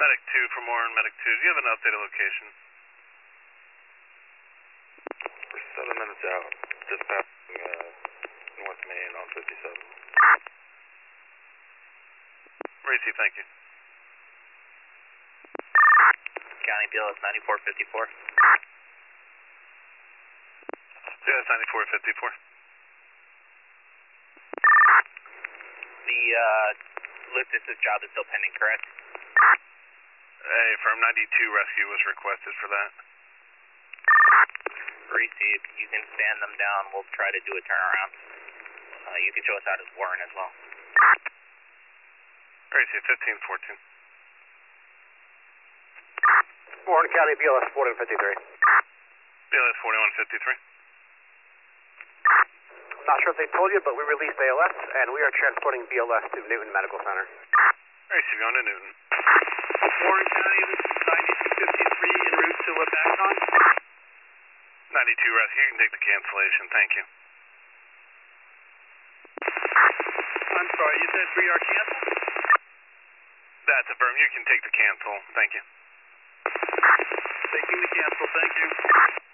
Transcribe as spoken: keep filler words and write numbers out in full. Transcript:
Medic two for Warren, Medic two. Do you have an updated location? We're seven minutes out. Just passing uh, North Main on fifty-seven. Racy, thank you. County B L S ninety-four fifty-four. B L S ninety-four fifty-four. The uh, lift assist job is still pending, correct? Hey, from ninety-two rescue was requested for that. Reese, if you can stand them down, we'll try to do a turnaround. Uh, you can show us out as Warren as well. Racy, fifteen fourteen. Warren County B L S forty-one fifty-three. B L S forty-one fifty-three. Not sure if they told you, but we released A L S, and we are transporting B L S to Newton Medical Center. Racy, going to Newton. Warren County, this is ninety-two fifty-three en route to Wabacon. ninety-two rescue, you can take the cancellation, thank you. I'm sorry, you said we are canceled? That's affirmed, you can take the cancel, thank you. Taking the cancel, thank you.